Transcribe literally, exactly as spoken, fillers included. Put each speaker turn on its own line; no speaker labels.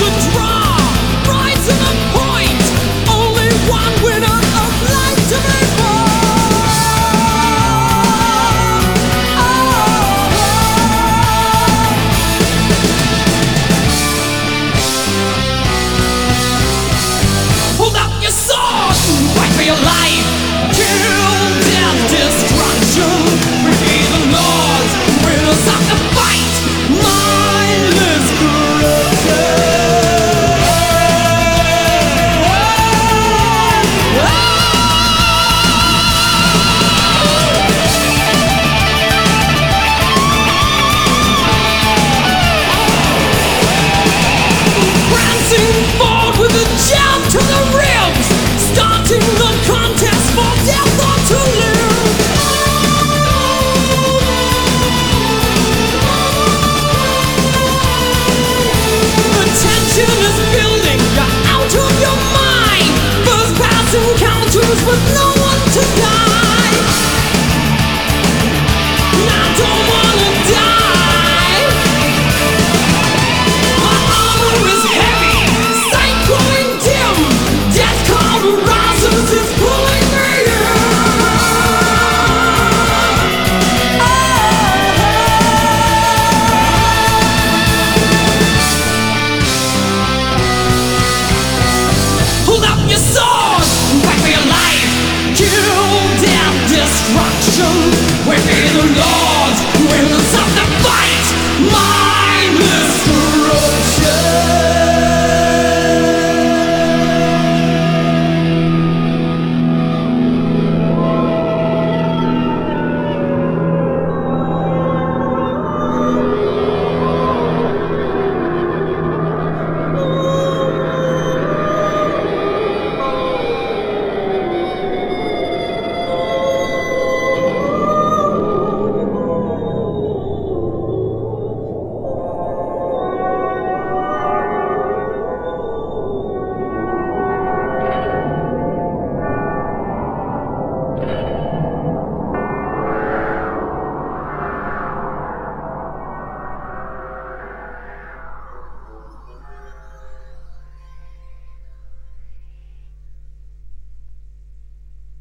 the draw, right to the point. Only one winner of life to be born. Hold up your sword, fight for your life. Kill, death, destruction. We be the lords, winners of the fight. Mindless corruption. Prancing forward with a jab to the ribs, starting the contest for death or to live. The tension is building, you're out of your mind. First pass encounters with no one to guide. I don't wanna die. My armor is heavy, sight growing dim. Death called rises is pulling me in. Hold up your sword, fight for your life. Kill, death, destruction. We be the lords, winners of the fight. My